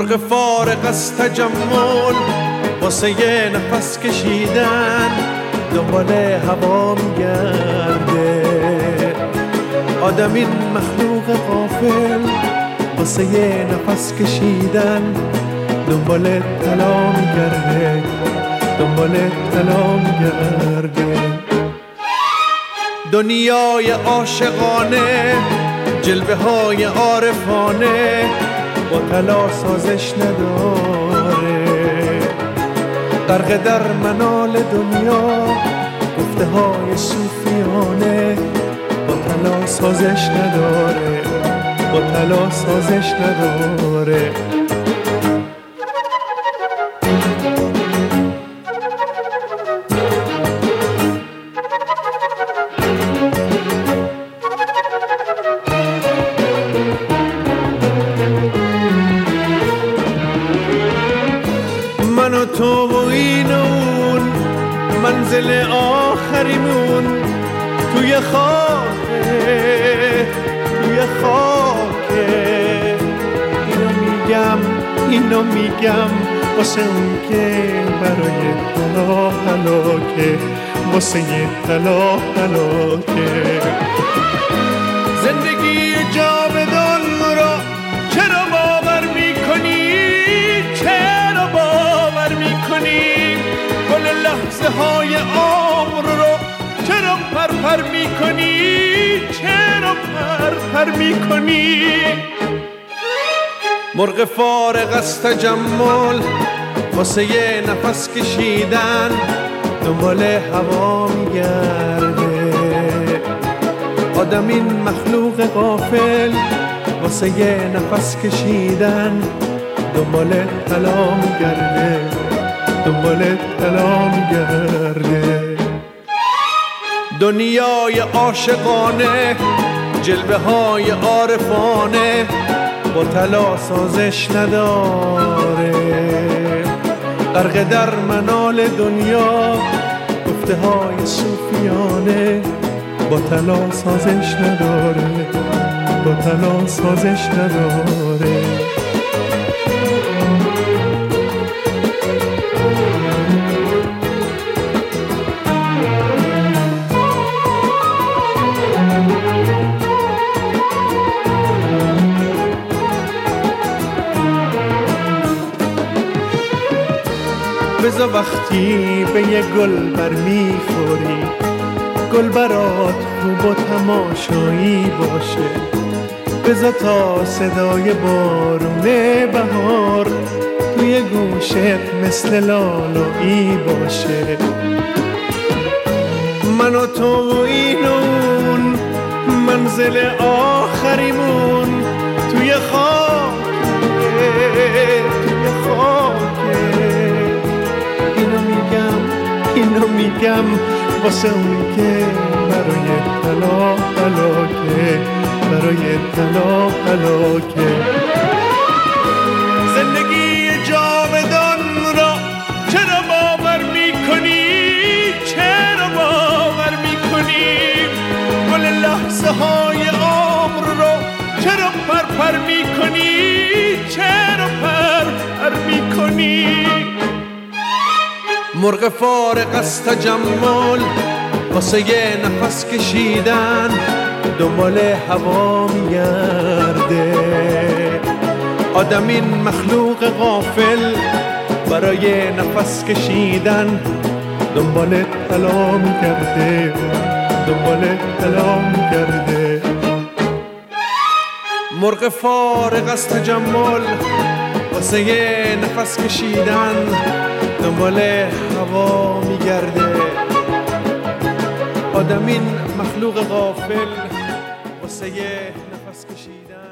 مرغ فارغ از تجمل واسه یه نفس کشیدن دنبال هوا میگرده. آدم این مخلوق غافل واسه یه نفس کشیدن دنبال طلا میگرده، دنبال طلا میگرده. دنیای عاشقانه جلوه های عارفانه با طلا سازش نداره. غرق در منال دنیا گفته های صوفیانه با طلا سازش نداره، با طلا سازش نداره. من و تو و این و اون منزل آخریمون توی خاکه، توی خاکه. اینو میگم واسه اون که برای طلا هلاکه، واسه یه طلا هلاکه. زندگی جاودان را چرا باور میکنی؟ چرا باور میکنی؟ گل لحظه های عمر رو چرا پرپر میکنی؟ چرا پرپر میکنی؟ مرغ فارغ از تجمل واسه یه نفس کشیدن دنبال هوا میگرده. آدم این مخلوق غافل واسه یه نفس کشیدن دنبال طلا میگرده، دنبال طلا میگرده. دنیای عاشقانه جلوه های عارفانه با طلا سازش نداره. غرق در منال دنیا گفته های صوفیانه با طلا سازش نداره، با طلا سازش نداره. بذار وقتی به یه گل بر میخوری گل برات خوب و تماشایی باشه. بذار تا صدای بارون بهار توی گوشت مثل لالایی باشه. من و تو و این و اون منزل آخریمون توی خاکه، توی خاکه. اینو میگم واسه اون که برای طلا هلاکه، برای طلا هلاکه. زندگی جاودان را چرا باور میکنی؟ چرا باور میکنی؟ گل لحظه های عمر رو چرا پرپر میکنی؟ چرا پرپر میکنی؟ مرغ فارغ از تجمل واسه یه نفس کشیدن دنبال هوا میگرده. آدم این مخلوق غافل برای نفس کشیدن دنبال طلا میگرده، دنبال طلا میگرده. مرغ فارغ از تجمل واسه یه نفس کشیدن دنبال هوا میگرده. آدم این مخلوق غافل واسه یه نفس کشیدن